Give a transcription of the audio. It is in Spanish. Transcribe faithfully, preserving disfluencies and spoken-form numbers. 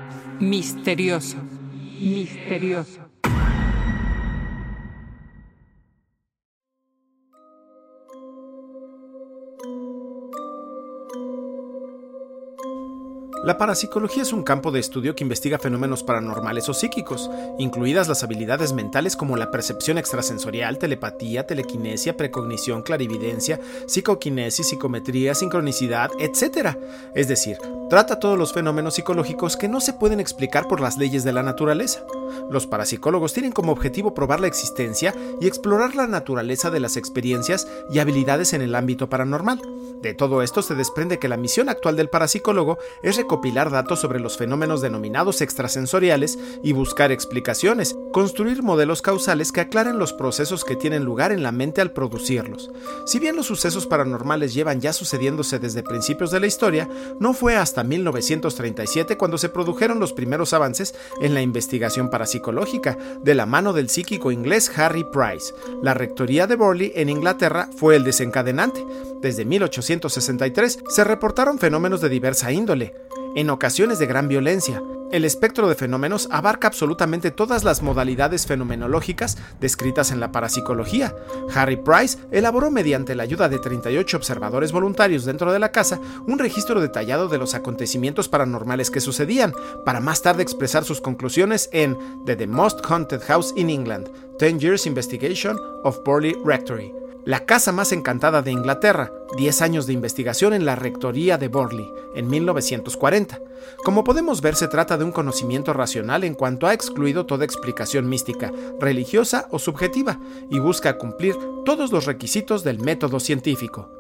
Misterioso. Misterioso. La parapsicología es un campo de estudio que investiga fenómenos paranormales o psíquicos, incluidas las habilidades mentales como la percepción extrasensorial, telepatía, telequinesia, precognición, clarividencia, psicoquinesis, psicometría, sincronicidad, etcétera. Es decir, trata todos los fenómenos psicológicos que no se pueden explicar por las leyes de la naturaleza. Los parapsicólogos tienen como objetivo probar la existencia y explorar la naturaleza de las experiencias y habilidades en el ámbito paranormal. De todo esto se desprende que la misión actual del parapsicólogo es recopilar datos sobre los fenómenos denominados extrasensoriales y buscar explicaciones, construir modelos causales que aclaren los procesos que tienen lugar en la mente al producirlos. Si bien los sucesos paranormales llevan ya sucediéndose desde principios de la historia, no fue hasta mil novecientos treinta y siete cuando se produjeron los primeros avances en la investigación parapsicológica, de la mano del psíquico inglés Harry Price. La rectoría de Borley en Inglaterra fue el desencadenante. Desde mil ochocientos sesenta y tres se reportaron fenómenos de diversa índole, en ocasiones de gran violencia. El espectro de fenómenos abarca absolutamente todas las modalidades fenomenológicas descritas en la parapsicología. Harry Price elaboró, mediante la ayuda de treinta y ocho observadores voluntarios dentro de la casa, un registro detallado de los acontecimientos paranormales que sucedían, para más tarde expresar sus conclusiones en The, The Most Haunted House in England, ten years Investigation of Borley Rectory. La casa más encantada de Inglaterra, diez años de investigación en la rectoría de Borley, en mil novecientos cuarenta. Como podemos ver, se trata de un conocimiento racional en cuanto ha excluido toda explicación mística, religiosa o subjetiva, y busca cumplir todos los requisitos del método científico.